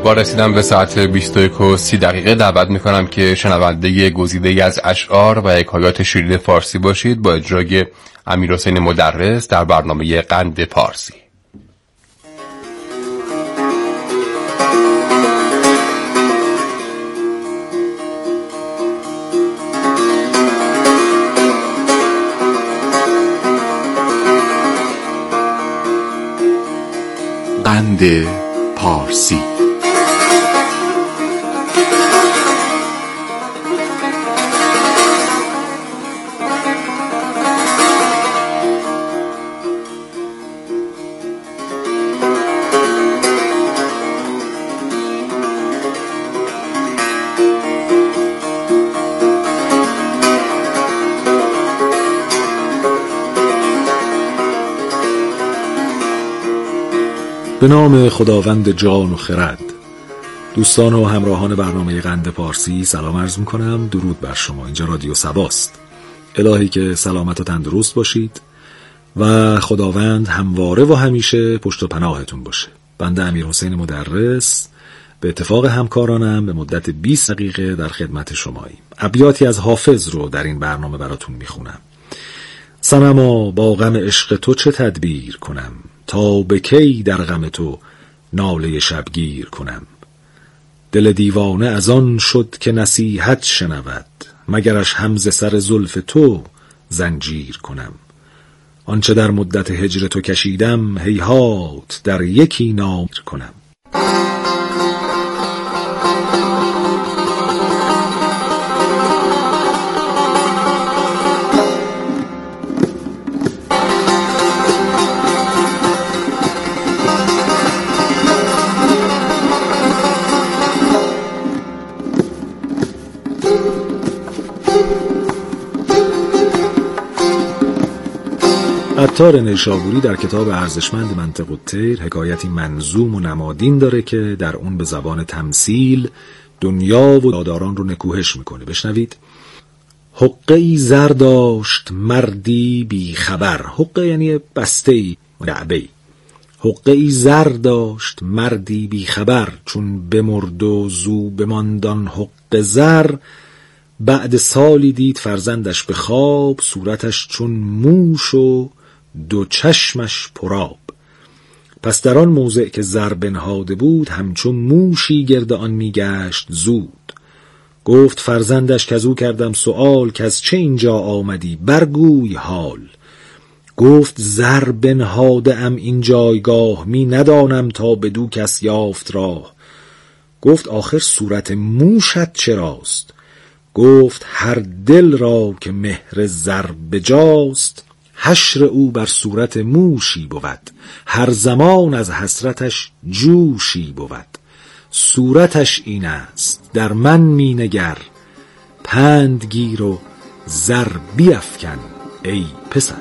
با رسیدن به ساعت 21:30 دعوت میکنم که شنونده گزیده‌ای از اشعار و حکایات شیرین فارسی باشید با اجرای امیرحسین مدرس در برنامه قند پارسی. قند پارسی. به نام خداوند جان و خرد. دوستان و همراهان برنامه قند پارسی سلام عرض میکنم. درود بر شما. اینجا رادیو سباست. الهی که سلامت و تندرست باشید و خداوند همواره و همیشه پشت و پناهتون باشه. بنده امیرحسین مدرس به اتفاق همکارانم به مدت 20 دقیقه در خدمت شماییم. ابیاتی از حافظ رو در این برنامه براتون میخونم. صنما با غم عشق تو چه تدبیر کنم، تا به کی در غم تو ناله شبگیر کنم. دل دیوانه از آن شد که نصیحت شنود، مگرش هم ز سر زلف تو زنجیر کنم. آنچه در مدت هجر تو کشیدم، هیهات در یکی نامیر کنم. عطار نیشابوری در کتاب ارزشمند منطق الطیر حکایتی منظوم و نمادین داره که در اون به زبان تمثیل دنیا و داداران رو نکوهش میکنه. بشنوید. حقه‌ای زر داشت مردی بی خبر. حقه یعنی بسته‌ای، جعبه‌ای. حقه‌ای زر داشت مردی بی خبر، چون بمرد و زو بماندان حقه زر. بعد سالی دید فرزندش به خواب، صورتش چون موش و دو چشمش پرآب. پس در آن موضع که زر بنهاده بود، همچون موشی گرد آن میگشت زود. گفت فرزندش که از او کردم سؤال، که از چه اینجا آمدی برگوی حال. گفت زر بنهاده ام این جایگاه، می ندانم تا بدو کس یافت راه. گفت آخر صورت موشت چراست؟ گفت هر دل را که مهر زر بجاست، حشر او بر صورت موشی بود. هر زمان از حسرتش جوشی بود. صورتش این است در من می نگر، پند گیر و زر بیفکن ای پسر.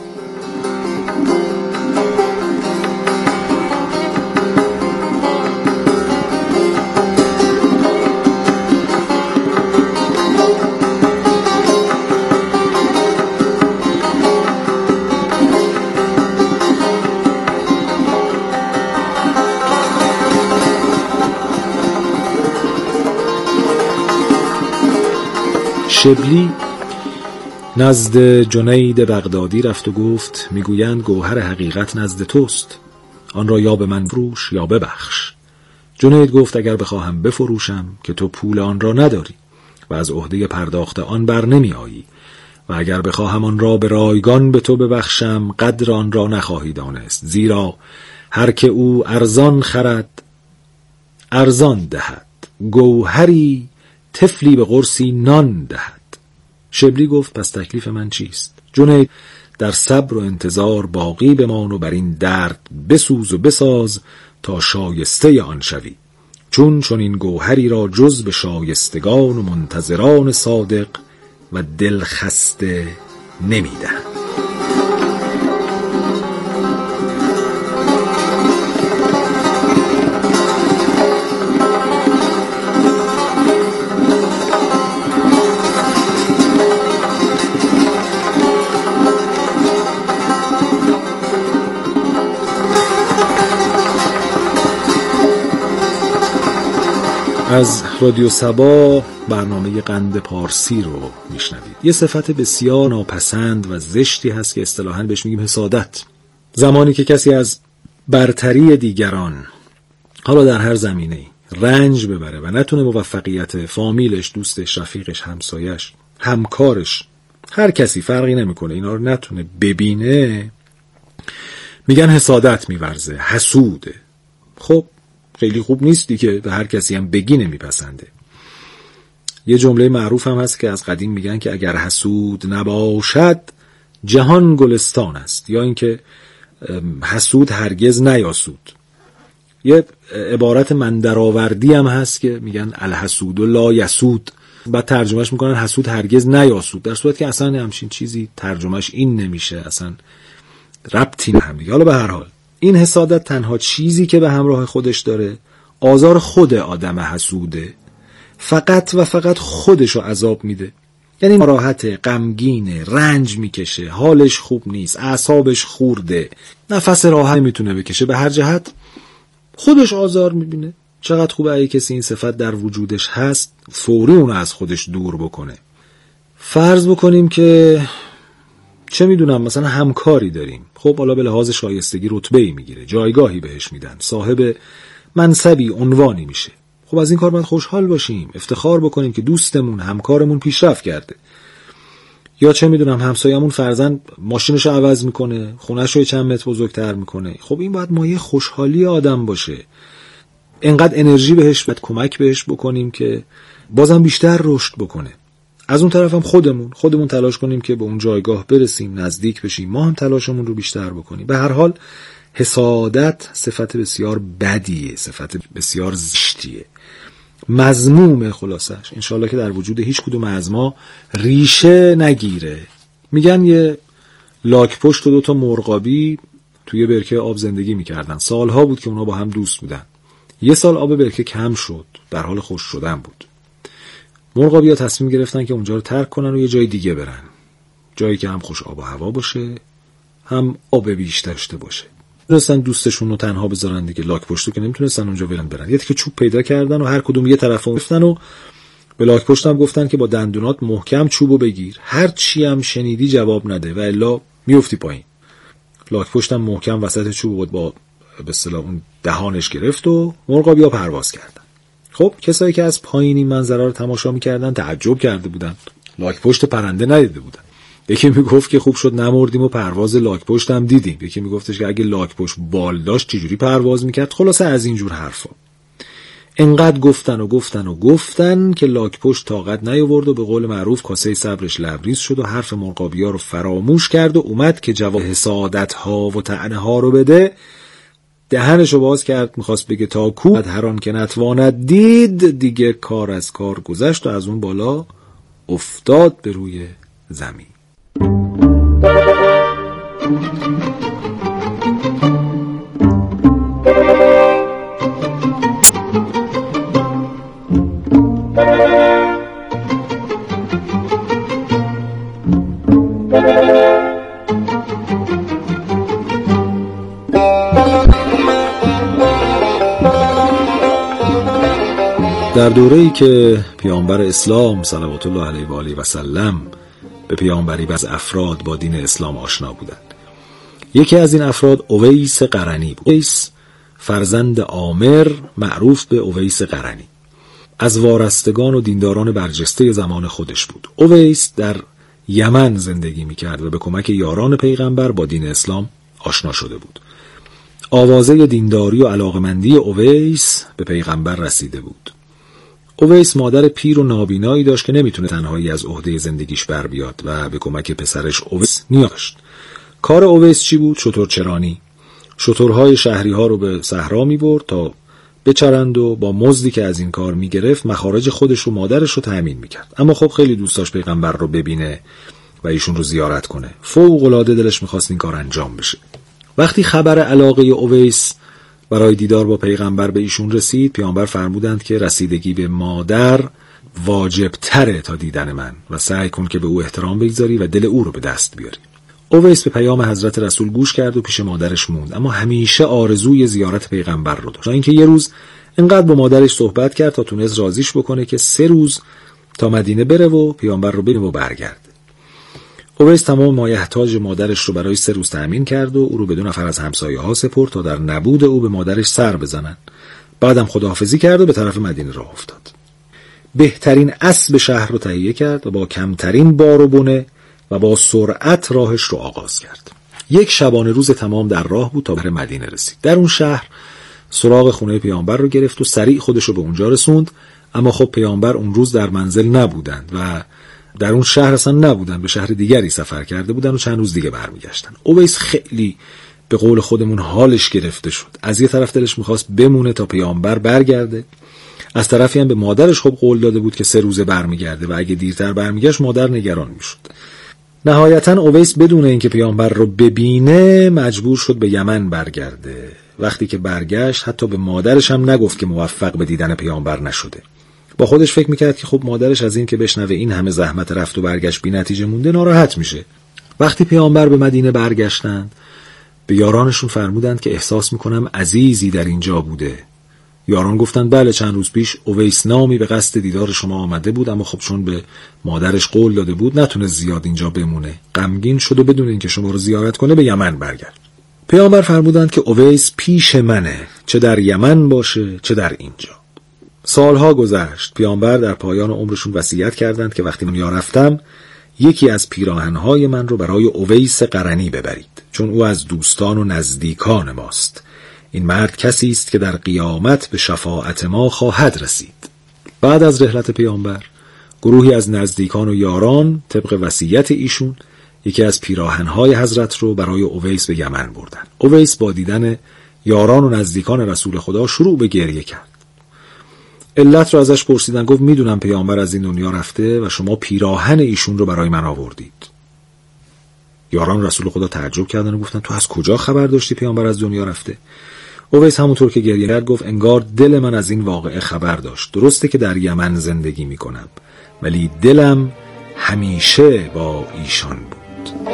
شبلی نزد جنید بغدادی رفت و گفت میگویند گوهر حقیقت نزد توست، آن را یا به من فروش یا ببخش. جنید گفت اگر بخواهم بفروشم که تو پول آن را نداری و از عهده پرداخت آن بر نمی آیی، و اگر بخواهم آن را به رایگان به تو ببخشم قدر آن را نخواهی دانست، زیرا هر که او ارزان خرد ارزان دهد، گوهری طفلی به قرصی نان دهد. شبلی گفت پس تکلیف من چیست؟ جنید در صبر و انتظار باقی بمان و بر این درد بسوز و بساز تا شایسته آن شوی، چون این گوهری را جز به شایستگان و منتظران صادق و دلخسته نمیدهند. از رادیو سبا برنامه قند پارسی رو میشنوید. یه صفت بسیار ناپسند و زشتی هست که اصطلاحاً بهش میگیم حسادت. زمانی که کسی از برتری دیگران، حالا در هر زمینه‌ای، رنج ببره و نتونه موفقیت فامیلش، دوستش، رفیقش، همسایش، همکارش، هر کسی فرقی نمیکنه، اینا رو نتونه ببینه، میگن حسادت میورزه، حسوده. خب خیلی خوب نیستی که به هر کسی هم بگی نمیپسنده. یه جمله معروف هم هست که از قدیم میگن که اگر حسود نباشد جهان گلستان است، یا اینکه حسود هرگز نیاسود. یه عبارت مندرآوردی هم هست که میگن الحسود لا یسود، بعد ترجمهش میکنن حسود هرگز نیاسود، در صورتی که اصلا همچین چیزی ترجمهش این نمیشه، اصلا ربطی نمیده. حالا به هر حال این حسادت تنها چیزی که به همراه خودش داره آزار خود آدم حسوده، فقط و فقط خودشو عذاب میده. یعنی ناراحته، غمگینه، رنج میکشه، حالش خوب نیست، اعصابش خورده، نفس راحت میتونه بکشه، به هر جهت خودش آزار میبینه. چقدر خوبه اگه کسی این صفت در وجودش هست فوری اونو از خودش دور بکنه. فرض بکنیم که چه میدونم مثلا همکاری داریم، خب حالا به لحاظ شایستگی رتبه‌ای میگیره، جایگاهی بهش میدن، صاحب منصبی، عنوانی میشه. خب از این کار باید خوشحال باشیم، افتخار بکنیم که دوستمون، همکارمون پیشرفت کرده. یا چه میدونم همسایه‌مون فرضاً ماشینشو عوض میکنه، خونه‌شو چند متر بزرگتر میکنه. خب این باید مایه خوشحالی آدم باشه. اینقدر انرژی بهش باید کمک بهش بکنیم که بازم بیشتر رشد بکنه. از اون طرف هم خودمون تلاش کنیم که به اون جایگاه برسیم، نزدیک بشیم، ما هم تلاشمون رو بیشتر بکنیم. به هر حال حسادت صفت بسیار بدیه، صفت بسیار زشتیه، مذمومه. خلاصش انشالله که در وجود هیچ کدوم از ما ریشه نگیره. میگن یه لاک پشت و 2 تا مرغابی توی برکه آب زندگی میکردن. سالها بود که اونا با هم دوست بودن. یه سال آب برکه کم شد، در حال خشک شدن بود. مرغابی‌ها تصمیم گرفتن که اونجا رو ترک کنن و یه جای دیگه برن، جایی که هم خوش آب و هوا باشه، هم آب بیشتر داشته باشه. نمی‌تونستن دوستشون رو تنها بذارن دیگه، لاک پشتو که نمیتونستن اونجا برن. یه تیکه چوب پیدا کردن و هر کدوم یه طرفو گرفتن و به لاک پشت هم گفتن که با دندونات محکم چوبو بگیر، هر چی هم شنیدی جواب نده و الا میافتی پایین. لاک پشت هم محکم وسط چوب با به اصطلاح اون دهانش گرفت و مرغابی‌ها پرواز کردن. خب کسایی که از پایین این منظره رو تماشا می‌کردن تعجب کرده بودن، لاک پشت پرنده ندیده بودن. یکی میگفت که خوب شد نمردیم و پرواز لاک پشت هم دیدیم. یکی میگفتش که اگه لاک پشت بال داشت چجوری پرواز میکرد. خلاصه از این جور حرفا انقدر گفتن که لاک پشت طاقت نیاورد و به قول معروف کاسه صبرش لبریز شد و حرف مرغابی‌ها رو فراموش کرد و اومد که جواب حسادت‌ها و طعنه‌ها رو بده. دهنشو باز کرد، میخواست بگه تا کو هر آن که نتواند دید، دیگه کار از کار گذشت و از اون بالا افتاد به روی زمین. در دوره‌ای که پیامبر اسلام صلوات الله علیه و آله و سلم به پیامبری از افراد با دین اسلام آشنا بودند. یکی از این افراد اویس قرنی بود. اویس فرزند عامر معروف به اویس قرنی از وارستگان و دینداران برجسته زمان خودش بود. اویس در یمن زندگی می‌کرد و به کمک یاران پیغمبر با دین اسلام آشنا شده بود. آوازه دینداری و علاقمندی اویس به پیغمبر رسیده بود. اویس مادر پیر و نابینایی داشت که نمیتونه تنهایی از عهده زندگیش بر بیاد و به کمک پسرش اویس نیاز داشت. کار اویس چی بود؟ شترچرانی. شترهای شهری ها رو به صحرا میبرد تا بچرند و با مزدی که از این کار میگرفت مخارج خودش و مادرش رو تأمین میکرد. اما خب خیلی دوست داشت پیغمبر رو ببینه و ایشون رو زیارت کنه. فوق العاده دلش میخواست این کار انجام بشه. وقتی خبر علاقه اویس برای دیدار با پیغمبر به ایشون رسید، پیامبر فرمودند که رسیدگی به مادر واجب تره تا دیدن من و سعی کن که به او احترام بگذاری و دل او رو به دست بیاری. اویس به پیام حضرت رسول گوش کرد و پیش مادرش موند، اما همیشه آرزوی زیارت پیغمبر رو داشت. تا اینکه یه روز اینقدر با مادرش صحبت کرد تا تونست راضیش بکنه که 3 روز تا مدینه بره و پیامبر رو ببینه و برگرده. اویس تمام مایحتاج مادرش رو برای 3 روز تأمین کرد و او رو به 2 نفر از همسایه‌ها سپرد تا در نبود او به مادرش سر بزنن. بعدم خداحافظی کرد و به طرف مدینه راه افتاد. بهترین اسب شهر رو تهیه کرد و با کمترین بار و بنه و با سرعت راهش رو آغاز کرد. 1 شبانه روز تمام در راه بود تا به مدینه رسید. در اون شهر سراغ خونه پیامبر رو گرفت و سریع خودش رو به اونجا رسوند، اما خب پیامبر اون روز در منزل نبودند و در اون شهر اصلا نبودن، به شهر دیگری سفر کرده بودن و چند روز دیگه برمیگشتن. اویس خیلی به قول خودمون حالش گرفته شد. از یه طرف دلش میخواست بمونه تا پیامبر برگرده، از طرفی هم به مادرش خب قول داده بود که 3 روزه برمیگرده و اگه دیرتر برمیگشت مادر نگران میشد. نهایتا اویس بدون اینکه پیامبر رو ببینه مجبور شد به یمن برگرده. وقتی که برگشت حتی به مادرش هم نگفت که موفق به دیدن پیامبر نشده. با خودش فکر میکرد که خب مادرش از این که بشنوه این همه زحمت رفت و برگشت بی نتیجه مونده ناراحت میشه. وقتی پیامبر به مدینه برگشتند به یارانشون فرمودند که احساس میکنم عزیزی در اینجا بوده. یاران گفتند بله، چند روز پیش اویس نامی به قصد دیدار شما آمده بود، اما خب چون به مادرش قول داده بود نتونست زیاد اینجا بمونه. غمگین شد و بدون اینکه شما رو زیارت کنه به یمن برگرد. پیامبر فرمودند که اویس پیش منه، چه در یمن باشه چه در اینجا. سالها گذشت. پیامبر در پایان عمرشون وصیت کردند که وقتی من رفتم یکی از پیراهنهای من رو برای اویس قرنی ببرید، چون او از دوستان و نزدیکان ماست. این مرد کسی است که در قیامت به شفاعت ما خواهد رسید. بعد از رحلت پیامبر گروهی از نزدیکان و یاران طبق وصیت ایشون یکی از پیراهنهای حضرت رو برای اویس به یمن بردن. اویس با دیدن یاران و نزدیکان رسول خدا شروع به گریه کرد. علت رو ازش پرسیدن، گفت میدونم پیامبر از این دنیا رفته و شما پیراهن ایشون رو برای من آوردید. یاران رسول خدا تعجب کردن و گفتن تو از کجا خبر داشتی پیامبر از دنیا رفته؟ اویس همونطور که گریه کرد گفت انگار دل من از این واقعه خبر داشت. درسته که در یمن زندگی میکنم ولی دلم همیشه با ایشان بود.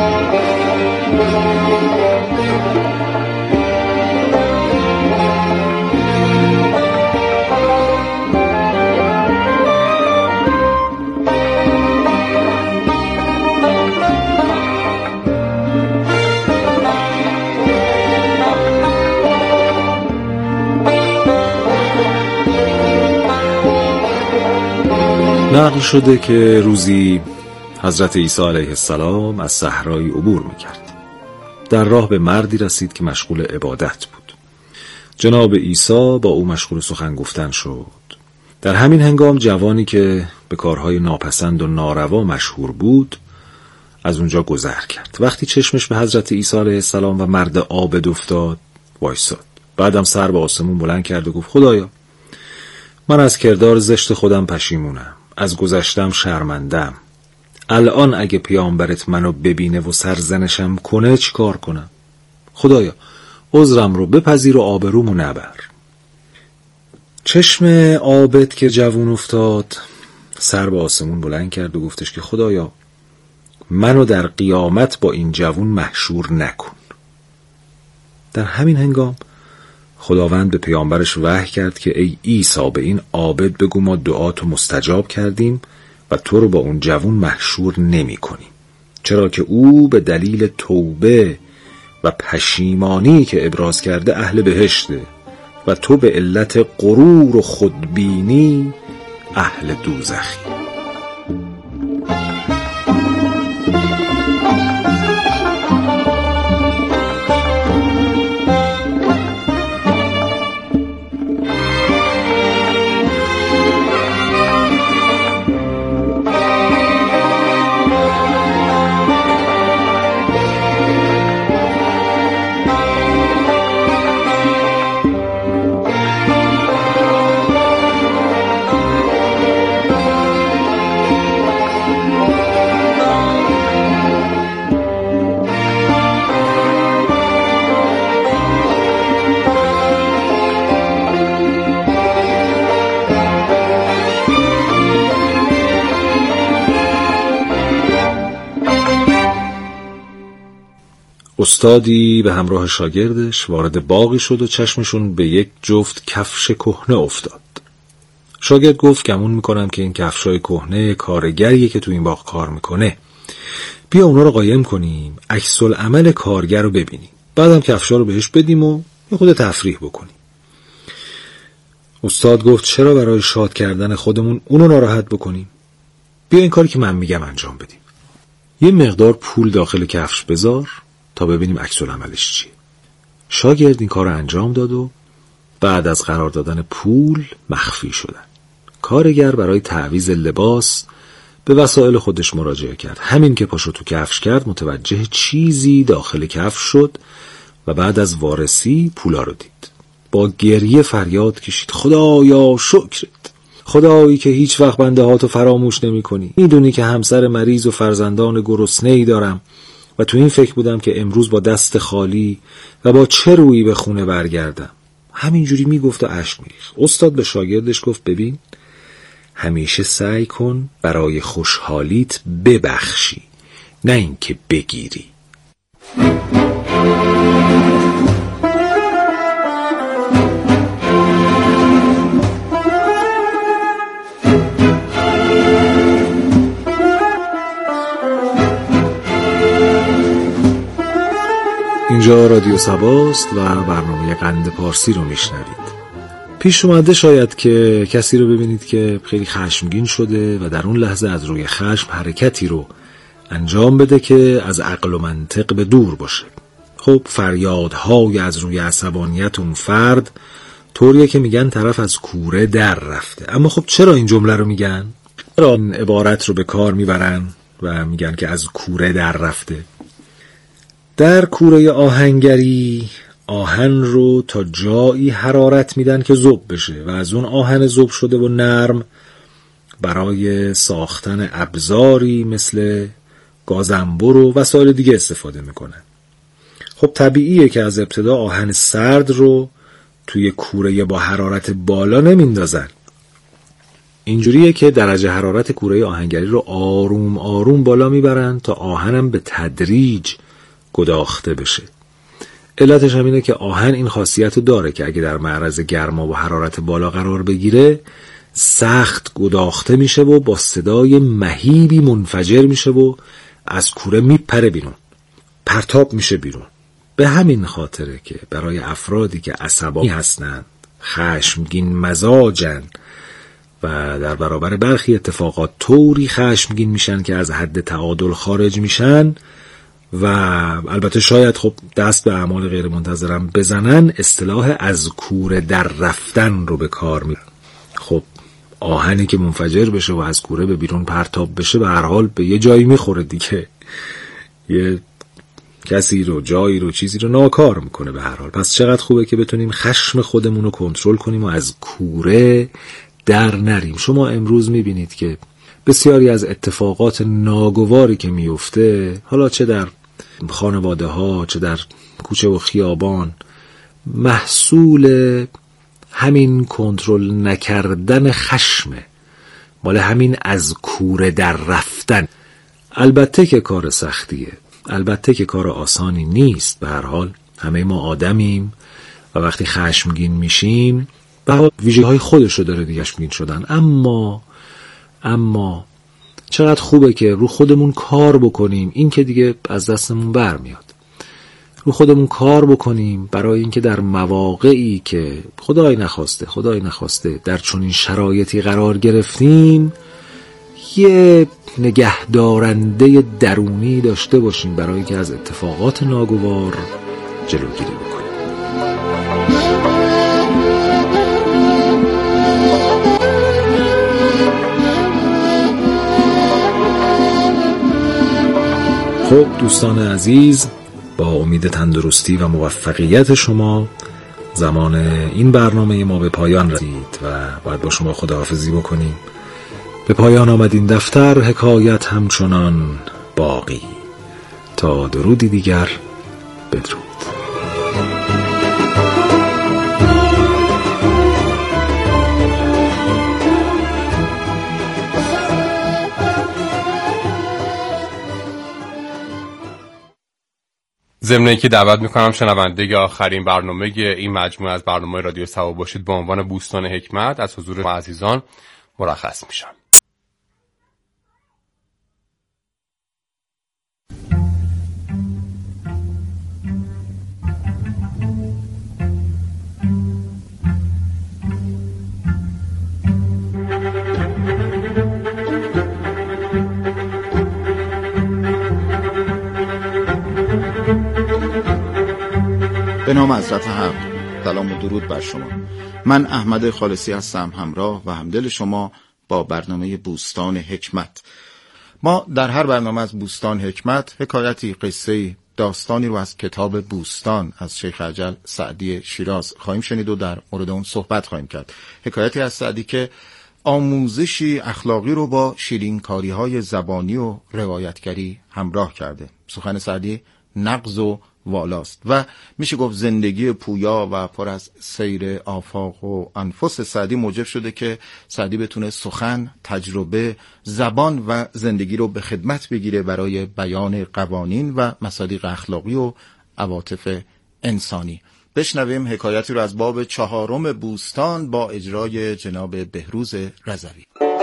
نقل شده که روزی حضرت عیسی علیه السلام از صحرایی عبور میکرد. در راه به مردی رسید که مشغول عبادت بود. جناب عیسی با او مشغول سخن گفتن شد. در همین هنگام جوانی که به کارهای ناپسند و ناروا مشهور بود از اونجا گذر کرد. وقتی چشمش به حضرت عیسی علیه السلام و مرد عابد افتاد وایساد. بعدم سر به آسمون بلند کرد و گفت خدایا من از کردار زشت خودم پشیمونم، از گذشتم شرمندم. الان اگه پیامبرت منو ببینه و سرزنشم کنه چی کار کنم؟ خدایا عذرم رو بپذیر و آبرومو نبر. چشم عابد که جوون افتاد سر به آسمون بلند کرد و گفتش که خدایا منو در قیامت با این جوون محشور نکن. در همین هنگام خداوند به پیامبرش وحی کرد که ای عیسی به این عابد بگو ما دعاتو مستجاب کردیم و تو رو با اون جوون محشور نمی کنیم، چرا که او به دلیل توبه و پشیمانی که ابراز کرده اهل بهشته و تو به علت غرور و خودبینی اهل دوزخی. استادی به همراه شاگردش وارد باغی شد و چشمشون به یک جفت کفش کهنه افتاد. شاگرد گفت گمون میکنم که این کفشای کهنه کارگریه که تو این باغ کار میکنه. بیا اونا رو قایم کنیم، عکس العمل کارگر رو ببینیم، بعدم کفشا رو بهش بدیم و یه خود تفریح بکنیم. استاد گفت چرا برای شاد کردن خودمون اونو ناراحت بکنیم؟ بیا این کاری که من میگم انجام بدیم. یه مقدار پول داخل کفش بذار تا ببینیم عکس العملش چیه. شاگرد این کار رو انجام داد و بعد از قرار دادن پول مخفی شدن. کارگر برای تعویض لباس به وسایل خودش مراجعه کرد. همین که پاشو تو کفش کرد متوجه چیزی داخل کفش شد و بعد از وارسی پولا رو دید. با گریه فریاد کشید خدایا شکرت، خدایی که هیچ وقت بنده هاتو فراموش نمی کنی. میدونی که همسر مریض و فرزندان گرسنه‌ای دارم و تو این فکر بودم که امروز با دست خالی و با چه رویی به خونه برگردم. همینجوری میگفت و اشک میریخت. استاد به شاگردش گفت ببین، همیشه سعی کن برای خوشحالیت ببخشی، نه اینکه بگیری. اینجا رادیو صباست و برنامه قند پارسی رو میشنوید. پیش اومده شاید که کسی رو ببینید که خیلی خشمگین شده و در اون لحظه از روی خشم حرکتی رو انجام بده که از عقل و منطق به دور باشه. خب فریادهای از روی عصبانیت اون فرد طوریه که میگن طرف از کوره در رفته. اما خب چرا این جمله رو میگن؟ چرا این عبارت رو به کار میبرن و میگن که از کوره در رفته؟ در کوره آهنگری آهن رو تا جایی حرارت میدن که ذوب بشه و از اون آهن ذوب شده و نرم برای ساختن ابزاری مثل گازنبر و وسایل دیگه استفاده میکنن. خب طبیعیه که از ابتدا آهن سرد رو توی کوره با حرارت بالا نمیندازن. اینجوریه که درجه حرارت کوره آهنگری رو آروم آروم بالا میبرن تا آهنم به تدریج گداخته بشه. علتش هم اینه که آهن این خاصیت رو داره که اگه در معرض گرما و حرارت بالا قرار بگیره سخت گداخته میشه و با صدای مهیبی منفجر میشه و از کوره میپره بیرون، پرتاب میشه بیرون. به همین خاطره که برای افرادی که عصبانی هستند، خشمگین مزاجن و در برابر برخی اتفاقات طوری خشمگین میشن که از حد تعادل خارج میشن و البته شاید خب دست به اعمال غیر منتظرم بزنن، اصطلاح از کوره در رفتن رو به کار میبرن. خب آهنی که منفجر بشه و از کوره به بیرون پرتاب بشه به هر حال به یه جایی میخوره دیگه، یه کسی رو، جایی رو، چیزی رو ناکار میکنه به هر حال. پس چقدر خوبه که بتونیم خشم خودمون رو کنترل کنیم و از کوره در نریم. شما امروز میبینید که بسیاری از اتفاقات ناگواری که میفته، حالا چه در خانواده ها چه در کوچه و خیابان، محصول همین کنترل نکردن خشمه، مال همین از کوره در رفتن. البته که کار سختیه، البته که کار آسانی نیست. به هر حال همه ما آدمیم و وقتی خشمگین میشیم به ویژگی‌های خودش رو داره دیگه خشمگین شدن. اما چقدر خوبه که رو خودمون کار بکنیم. این که دیگه از دستمون برمیاد. رو خودمون کار بکنیم برای اینکه در مواقعی که خدای نخواسته در چنین شرایطی قرار گرفتیم یه نگهدارنده درونی داشته باشیم برای اینکه از اتفاقات ناگوار جلوگیری بکنیم. خب دوستان عزیز، با امید تندرستی و موفقیت شما زمان این برنامه ما به پایان رسید و باید با شما خداحافظی بکنیم. به پایان آمد این دفتر، حکایت همچنان باقی. تا درودی دیگر، بدرود. ضمن اینکه دعوت میکنم شنونده آخرین برنامه این مجموعه از برنامه رادیو سوا باشید با عنوان بوستان حکمت از حضور عزیزان مرخص میشم. به نام حضرت حق، سلام و درود بر شما. من احمد خالصی هستم، همراه و همدل شما با برنامه بوستان حکمت. ما در هر برنامه از بوستان حکمت حکایتی، قصه‌ای، داستانی رو از کتاب بوستان از شیخ اجل سعدی شیراز خواهیم شنید و در مورد اون صحبت خواهیم کرد. حکایتی از سعدی که آموزشی اخلاقی رو با شیرینکاری‌های زبانی و روایتگری همراه کرده. سخن سعدی نغز و والاست و میشه گفت زندگی پویا و پر از سیر آفاق و انفس سعدی موجب شده که سعدی بتونه سخن، تجربه، زبان و زندگی رو به خدمت بگیره برای بیان قوانین و مصادیق اخلاقی و عواطف انسانی. بشنویم حکایتی رو از باب 4 بوستان با اجرای جناب بهروز رضوی.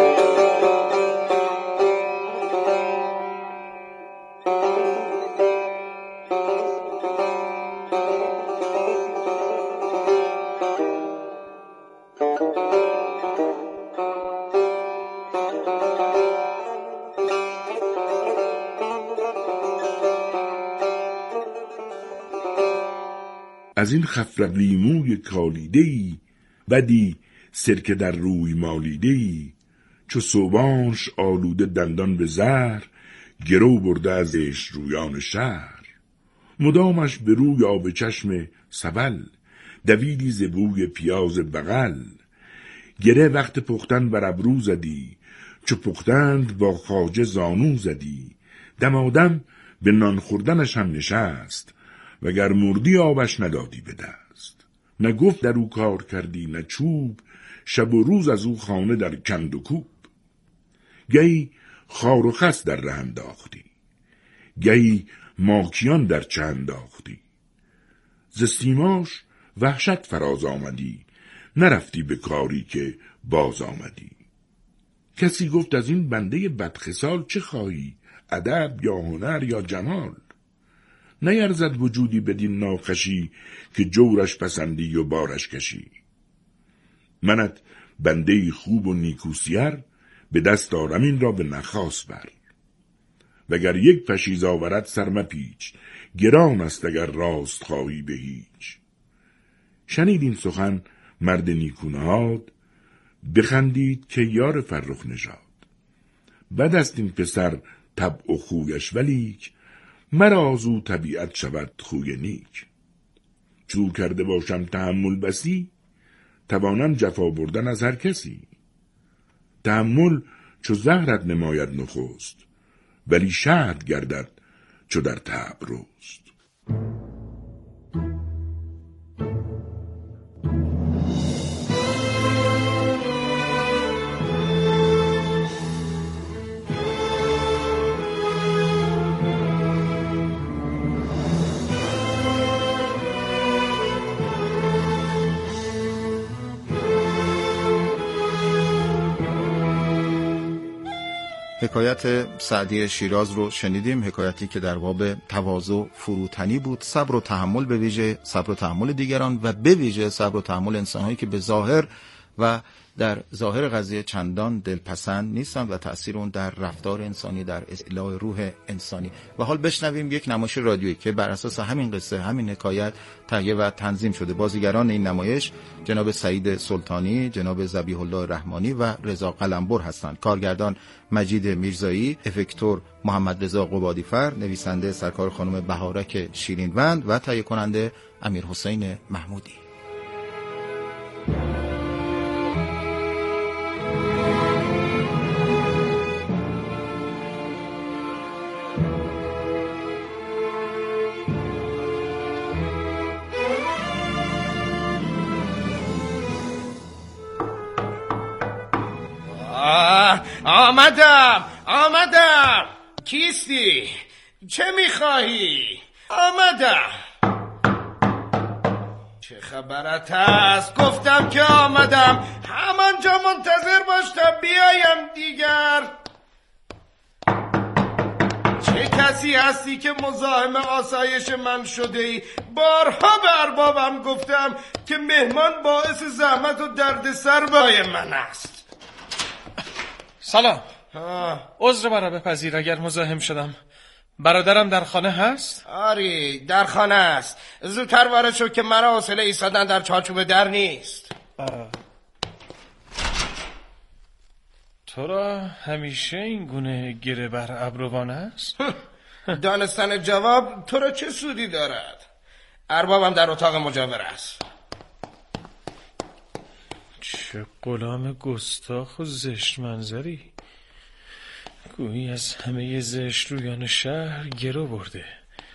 از این خفرقلیموی کالیدهی، بدی سرکه در روی مالیدهی، چو صوبانش آلوده دندان به زهر، گرو برده ازش رویان شهر. مدامش به روی آب چشم سبل، دویدی ز بوی پیاز بغل. گره وقت پختن بر ابرو زدی، چو پختند با خواجه زانو زدی. دمادم به نان خوردنش هم نشست، وگر مردی آبش ندادی به دست. نه گفت در او کار کردی نه چوب، شب و روز از او خانه در کند و کوب. گهی خار و خس در ره انداختی، گهی ماکیان در چه انداختی. ز سیماش وحشت فراز آمدی، نرفتی به کاری که باز آمدی. کسی گفت از این بنده بدخصال چه خواهی، ادب یا هنر یا جمال. نیرزد وجودی بدین ناخوشی، که جورش پسندی و بارش کشی. منت بنده خوب و نیکوسیر، به دست آرم این را به نخواست بر. وگر یک پشیز آورد سر مپیچ، گران است اگر راست خواهی به هیچ. شنید این سخن مرد نیکونهاد، بخندید که یار فرخ نژاد. بد است این پسر طبع و خویش، ولیک مرا از او طبیعت شود خوی نیک. چو کرده باشم تحمل بسی، توانم جفا بردن از هر کسی. تحمل چو زهرت نماید نخست، ولی شهد گردد چو در طبع رست. حکایت سعدی شیراز رو شنیدیم، حکایتی که در باب تواضع فروتنی بود، صبر و تحمل، به ویژه صبر و تحمل دیگران و به ویژه صبر و تحمل انسان‌هایی که به ظاهر و در ظاهر قضیه چندان دلپسند نیستن و تأثیر اون در رفتار انسانی، در اصلاح روح انسانی. و حال بشنویم یک نمایش رادیویی که بر اساس همین قصه، همین حکایت تهیه و تنظیم شده. بازیگران این نمایش جناب سعید سلطانی، جناب ذبیح الله رحمانی و رضا قلمبر هستند. کارگردان مجید میرزایی، افکتور محمد رضا قبادیفر، نویسنده سرکار خانم بهارک شیرینوند و تهیه کننده امیر حسین محمودی. آمدم. کیستی؟ چه میخواهی؟ آمدم. چه خبرت هست؟ گفتم که آمدم. همانجا منتظر باشتم بیایم دیگر. چه کسی هستی که مزاحم آسایش من شده ای؟ بارها به اربابم گفتم که مهمان باعث زحمت و دردسر برای من است. سلام. عذر مرا بپذیر اگر مزاحم شدم. برادرم در خانه هست؟ آری در خانه است. زودتر وارد شو که مرا حوصله ایستادن در چارچوب در نیست. تو را همیشه این گونه گره بر ابروان است؟ دانستن جواب تو را چه سودی دارد؟ اربابم در اتاق مجاور است. چه غلام گستاخ و زشت منظری. گویی از همه زشت رویان شهر گرو برده.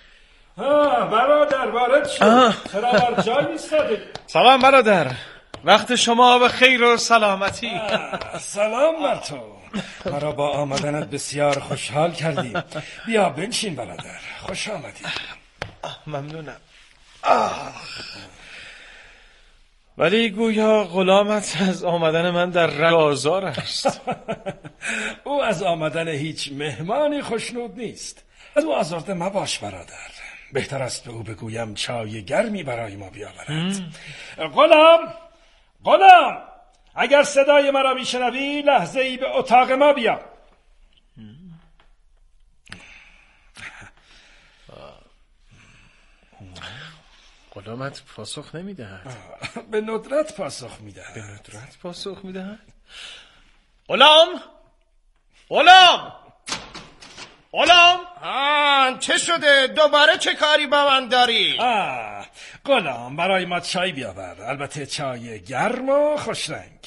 برادر وارد شد. چرا بر جای ایستادی؟ سلام برادر، وقت شما به خیر و سلامتی. سلام بر تو. مرا با آمدنت بسیار خوشحال کردی. بیا بنشین برادر، خوش آمدی. ممنونم. ولی گویا غلامت از آمدن من در رنج آزار است. او از آمدن هیچ مهمانی خوشنود نیست. از او آزرده مباش برادر. بهتر است به او بگویم چای گرمی برای ما بیاورد. غلام اگر صدای مرا میشنوی لحظه ای به اتاق ما بیا. غلامت پاسخ نمیدهد. به ندرت پاسخ میدهد. به ندرت پاسخ میدهد؟ غلام چه شده؟ دوباره چه کاری با من داری؟ غلام برای ما چای بیاور. البته چای گرم و خوش رنگ.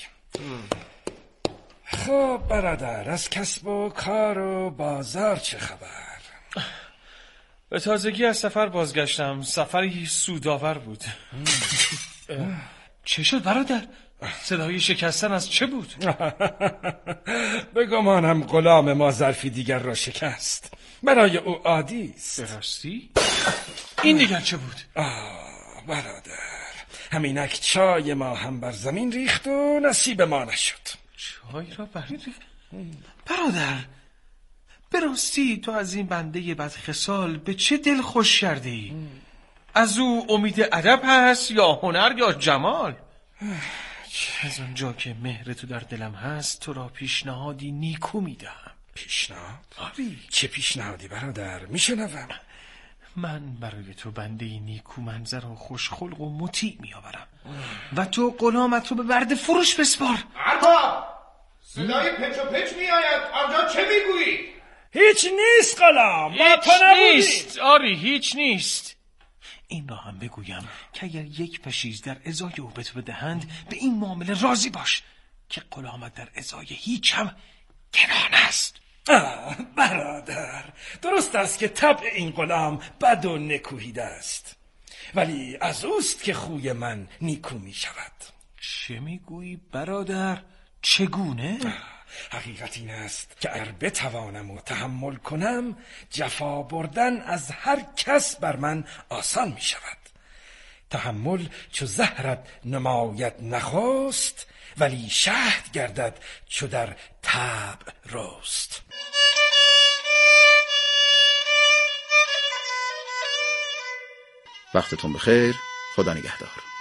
خب برادر، از کسب و کار و بازار چه خبر؟ به تازگی از سفر بازگشتم. سفری سودآور بود. چه شد برادر؟ صدای شکستن از چه بود؟ بگمانم غلام ما ظرفی دیگر را شکست. برای او عادی است. به راستی؟ این دیگر چه بود؟ برادر، همینک چای ما هم بر زمین ریخت و نصیب ما نشد. چای را بر ریخت؟ برادر، به راستی تو از این بنده بدخصال به چه دل خوش کردی؟ از او امید ادب هست یا هنر یا جمال؟ از اونجا که مهر تو در دلم هست تو را پیشنهادی نیکو میدم. پیشنهاد؟ آری. چه پیشنهادی برادر؟ میشنوم. من برای تو بنده نیکو منظر و خوشخلق و مطیع میآورم و تو غلامت رو به برده فروش بسپار. ارباب، صدای پچ و پچ میآید. آنجا چه میگویی؟ هیچ نیست غلام. هیچ نیست. آری هیچ نیست. این را هم بگویم که اگر یک پشیز در ازای او به تو بدهند به این معامله راضی باش که غلامت در ازای هیچ هم گران است. برادر، درست است که طبع این غلام بد و نکوهیده است، ولی از اوست که خوی من نیکو می شود. چه میگویی برادر؟ چگونه؟ حقیقت این است که اگر بتوانم و تحمل کنم جفا بردن از هر کس بر من آسان می شود. تحمل چو زهرت نماید نخست، ولی شهد گردد چو در طبع رست. وقتتون بخیر. خدا نگهدار.